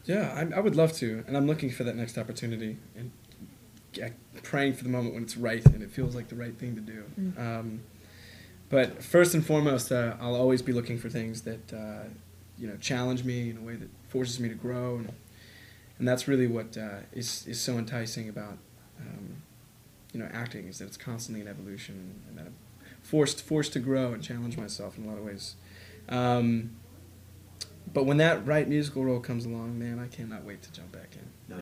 Yeah, I would love to, and I'm looking for that next opportunity and praying for the moment when it's right and it feels like the right thing to do. But first and foremost, I'll always be looking for things that challenge me in a way that forces me to grow, and that's really what is so enticing about acting, is that it's constantly in evolution, and that I'm forced to grow and challenge myself in a lot of ways. But when that right musical role comes along, man, I cannot wait to jump back in. No,